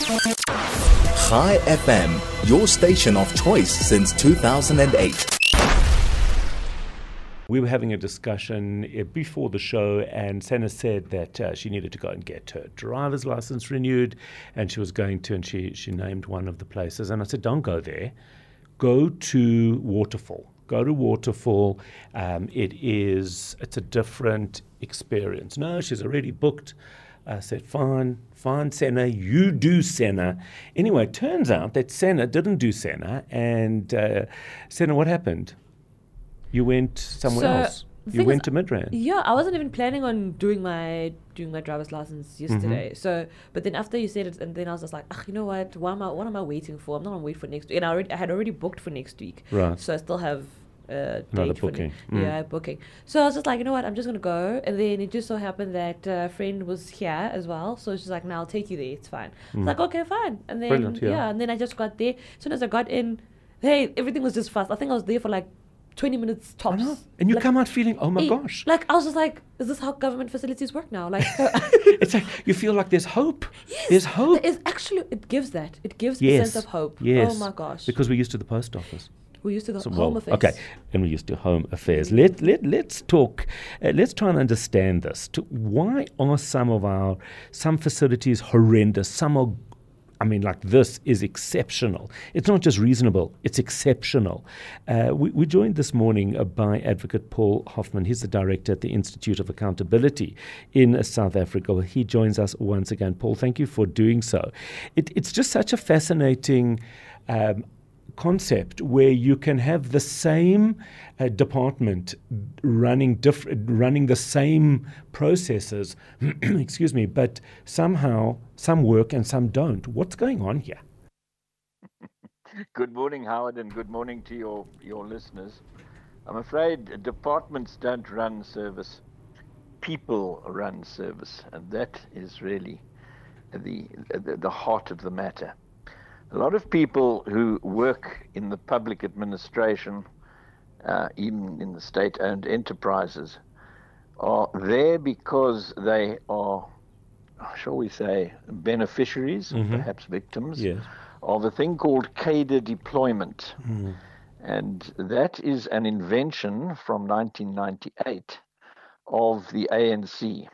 Chai FM, your station of choice since 2008. We were having a discussion before the show, and Senna said that she needed to go and get her driver's license renewed, and she was going to, and she named one of the places. And I said, don't go there. Go to Waterfall. Go to Waterfall. It's a different experience. No, she's already booked. I said, fine, Senna, you do Senna. Anyway, it turns out that Senna didn't do Senna, and Senna, what happened? You went somewhere else. You went to Midrand. Yeah, I wasn't even planning on doing my driver's license yesterday. Mm-hmm. So, but then after you said it, and then I was just like, you know what? What am I waiting for? I'm not gonna wait for next week. And I had already booked for next week. Right. So I still have another date booking. booking. So I was just like, you know what? I'm just gonna go. And then it just so happened that a friend was here as well. So she's like, "No, I'll take you there. It's fine." I was like, "Okay, fine." And then Brilliant, yeah. and then I just got there. As soon as I got in, hey, everything was just fast. I think I was there for like 20 minutes tops. I know. And you like, come out feeling, oh my gosh. Like, I was just like, is this how government facilities work now? Like, It's like you feel like there's hope. yes, There's hope. It gives that. It gives a Yes. sense of hope. Yes. Oh my gosh. Because we're used to the post office. We're used to the So, home affairs. Okay, and we're used to home affairs. Let's talk. Let's try and understand this. Why are some facilities horrendous? Some are. Like this is exceptional. It's not just reasonable, it's exceptional. We joined this morning by Advocate Paul Hoffman. He's the director at the Institute of Accountability in South Africa. He joins us once again. Paul, thank you for doing so. It's just such a fascinating concept where you can have the same department running the same processes, excuse me, but somehow some work and some don't. What's going on here? Good morning, Howard, and good morning to your listeners. I'm afraid departments don't run service. People run service, and that is really the heart of the matter. A lot of people who work in the public administration, even in the state-owned enterprises, are there because they are, shall we say, beneficiaries, perhaps victims, Yes. of a thing called cadre deployment. And that is an invention from 1998 of the ANC.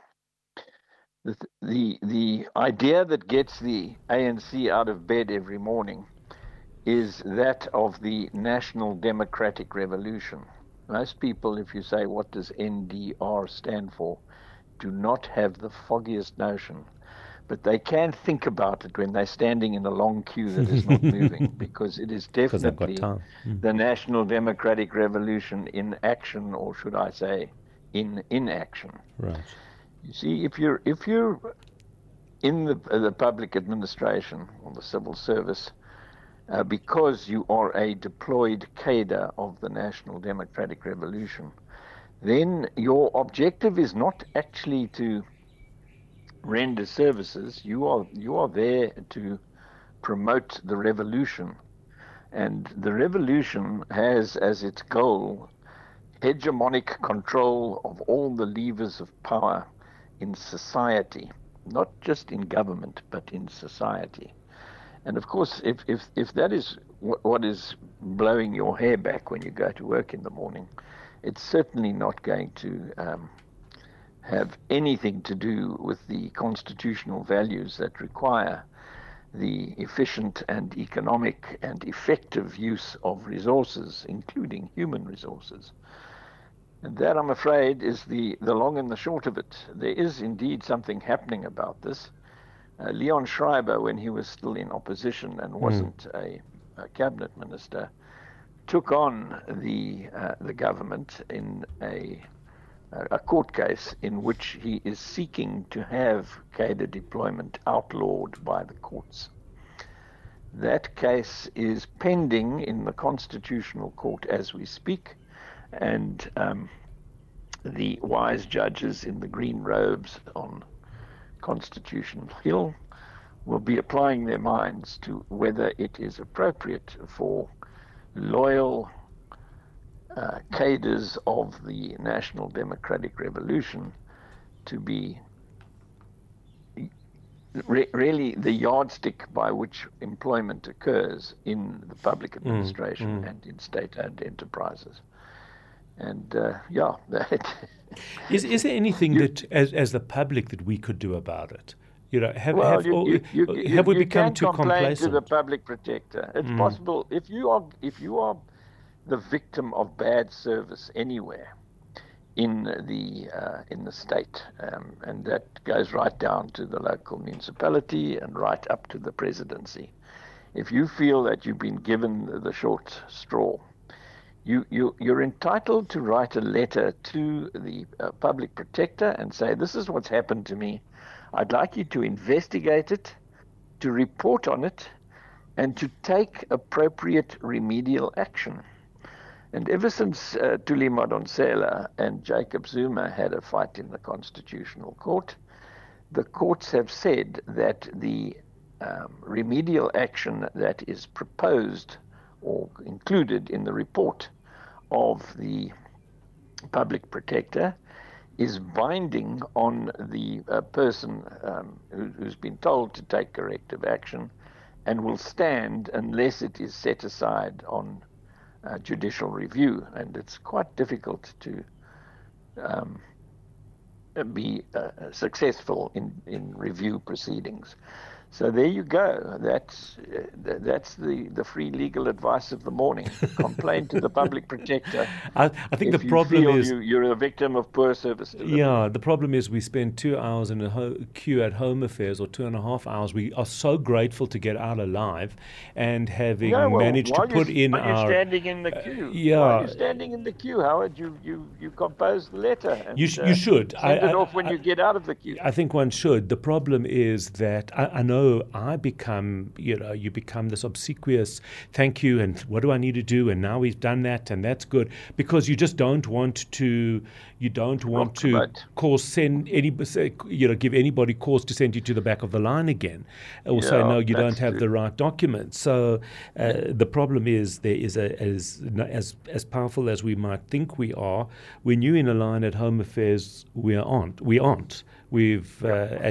The idea that gets the ANC out of bed every morning is that of the National Democratic Revolution. Most people, if you say, what does NDR stand for, do not have the foggiest notion. But they can think about it when they're standing in a long queue that is not moving, because it is definitely the National Democratic Revolution in action, or should I say, in inaction. Right. You see, if you're in the public administration or the civil service, because you are a deployed cadre of the National Democratic Revolution, then your objective is not actually to render services. You are there to promote the revolution, and the revolution has as its goal hegemonic control of all the levers of power in society, not just in government, but in society. And of course, if that is what is blowing your hair back when you go to work in the morning, it's certainly not going to have anything to do with the constitutional values that require the efficient and economic and effective use of resources, including human resources. And that, I'm afraid, is the long and the short of it. There is indeed something happening about this. Leon Schreiber, when he was still in opposition and wasn't a cabinet minister, took on the government in a court case in which he is seeking to have cadre deployment outlawed by the courts. That case is pending in the Constitutional Court as we speak, and the wise judges in the green robes on Constitution Hill will be applying their minds to whether it is appropriate for loyal cadres of the National Democratic Revolution to be really the yardstick by which employment occurs in the public administration and in state-owned enterprises. And that is there anything that, as the public, that we could do about it? Have we become too complacent? To the public protector. It's possible if you are the victim of bad service anywhere in the state, and that goes right down to the local municipality and right up to the presidency. If you feel that you've been given the short straw, you're entitled to write a letter to the public protector and say, this is what's happened to me. I'd like you to investigate it, to report on it, and to take appropriate remedial action. And ever since Thuli Madonsela and Jacob Zuma had a fight in the Constitutional Court, the courts have said that the remedial action that is proposed or included in the report of the public protector is binding on the person who's been told to take corrective action, and will stand unless it is set aside on judicial review. And it's quite difficult to be successful in review proceedings. So there you go. That's the free legal advice of the morning. Complain to the public protector. I think the problem is you're a victim of poor service delivery. Yeah, the problem is we spend 2 hours in a queue at Home Affairs, or 2.5 hours. We are so grateful to get out alive, and having managed to put in our. While you're standing in the queue. While you're standing in the queue, Howard, you compose the letter. And, you should. Send it off when you get out of the queue. I think one should. The problem is that I know I become, you become this obsequious thank you, and what do I need to do, and now we've done that, and that's good, because you just don't want to. You don't want to give anybody cause to send you to the back of the line again, or say no, you don't have the right documents. So the problem is there is as powerful as we might think we are. When you're in a line at Home Affairs, we aren't. We've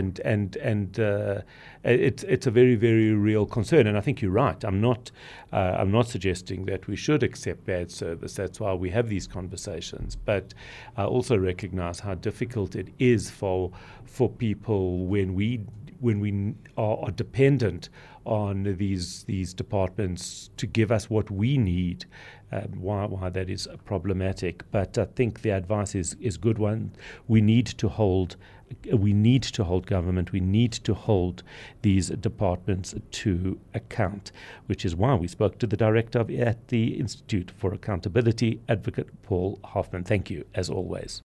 it's a very, very real concern, and I think you're right. I'm not suggesting that we should accept bad service. That's why we have these conversations. But I also recognize how difficult it is for people when we are dependent on these departments to give us what we need. Why that is problematic. But I think the advice is good one. We need to hold government, we need to hold these departments to account, which is why we spoke to the director at the Institute for Accountability, Advocate Paul Hoffman. Thank you, as always.